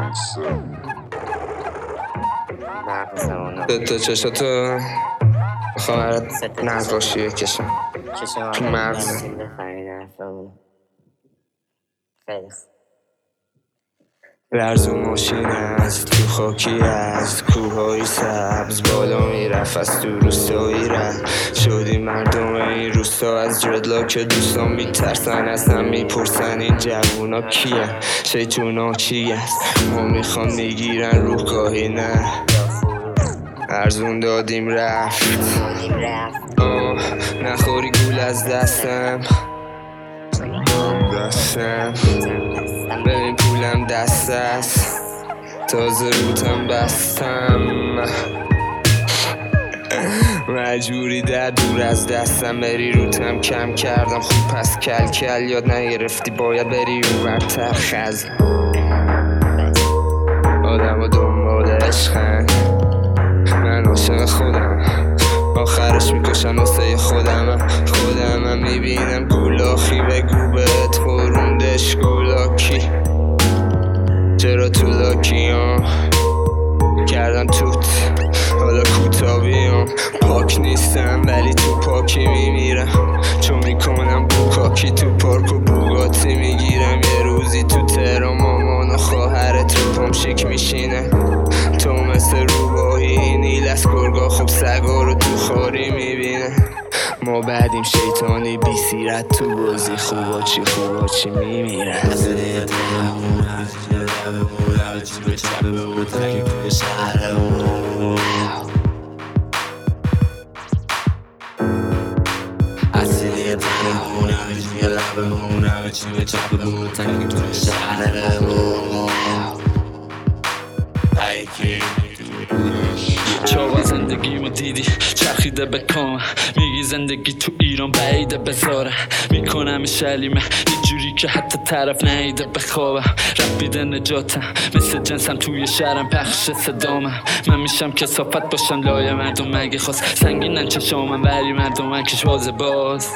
تو چشاتو میخوام برات نقاشی بکشم تو مغز. لرز و ماشین است تو خاکی از کوههای سبز بالا میرفت از تو روستایی رفت شدی مردم این روستا از جدلاک دوستان میترسن از هم میپرسن این جوونا کیه شیطونا کی است ما میخوان میگیرن روح گاهی نه ارزون دادیم رفت نخوری گول از دستم ببین پولم دست است تازه روتم بستم مجبوری در دور از دستم بری روتم کم کردم خوب پس کل کل یاد نگرفتی باید بری اون ورتر خز آدم و دنبال عشقن من عاشق خودم آخرش میکشم واسه خودم میبینم گولاخی بگو بهت خوروندش گولاکی چرا تو لاکی کردم توت حالا کوتابیم پاک نیستم ولی تو پاکی میمیرم چون میکنم بوکاکی تو پارک و بوگاتی میگیرم یه روزی تو تهران مامان و خواهرت رو پام شیک میشینه تو مثل روباهی نیل از گرگا خوب سگا رو تو خاری میبینه ما بعدیم شیطانی بی سیرت تو بازی خوبا چی میمیره چاقا زندگیمو دیدی چرخیده به کام میگی زندگی تو ایران بعیده بذاره میکنم شلیمه یه جوری که حتی طرف نهیده بخوابم رپیده نجاتم مثل جنسم توی شهرم پخش صدامم من میشم کثافت باشم لای مردم مگه خواست سنگینن چشامم ولی مردم کشواز باز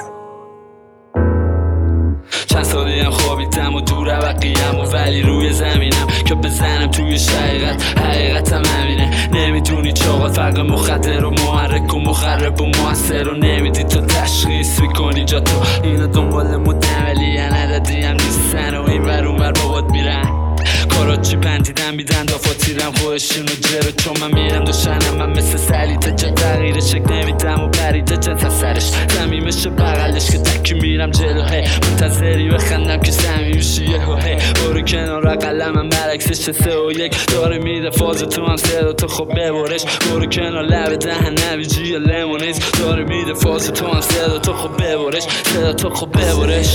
چند سالی هم خوابیدم و دور وقیم و ولی روی زمینم که بزنم توی حقیقتم همینه نمیدونی چاقات فرق مخدر و محرک و مخرب و موثر رو نمیدی تو تشخیص میکنی جا تو اینا دنبال مدن ولی یه ندادی هم نیستن و این ور اون ور بابات میرن کارات چی پندیدن میدن دافاتیرم خودشون و جرو چون من میرم دوشنم من مثل سلیته جا تغییر شک نمیدم و پریده جنس از سرش زمیمش بغلش که تکی میرم جلو هی منتظری بخندم که زمیمشی یه هو هی برو کنار قلمم برعکسش 3-1 داره میده فاز تو هم صدا تو خب ببرش برو کنار لب دهن نویجی یا لیمونیز داره میده فاز تو هم صدا تو خب ببرش صدا تو خب ببرش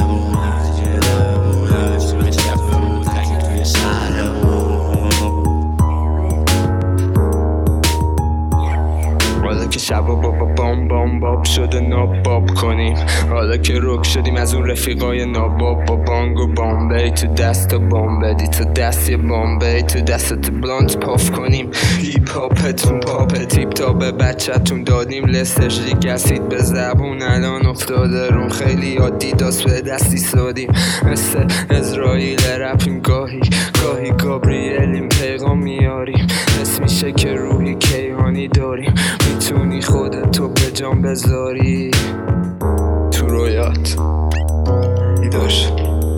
حالا که شبا بابا بام بام باب شده ناباب کنیم حالا که رک شدیم از اون رفیقای ناباب با بانگ و بامبی تو دست و بام بدی تو دست یه بامبی تو دستت بلانت پاف کنیم هیپ هاپتون پاپ تیپ تا به بچه‌تون دادیم لستش گسید به زبون الان افتاده رون خیلی عادی داست به دستی سادیم مثل اسرائیل رپیم گاهی گابریلیم پیغام میاریم حس میشه که روحی کیهانی داریم میتونی خودتو به جان بذاری تو رویات ایداش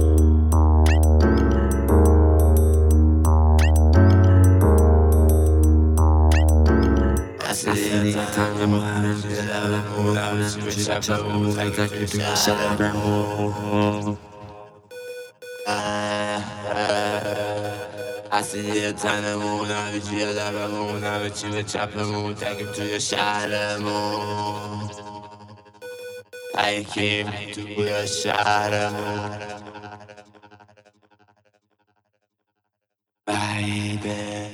I see you turn the moon, I be chill like a moon, I be chill with chop the moon, take him to your shot of moon. I came to your shot of moon. Baby.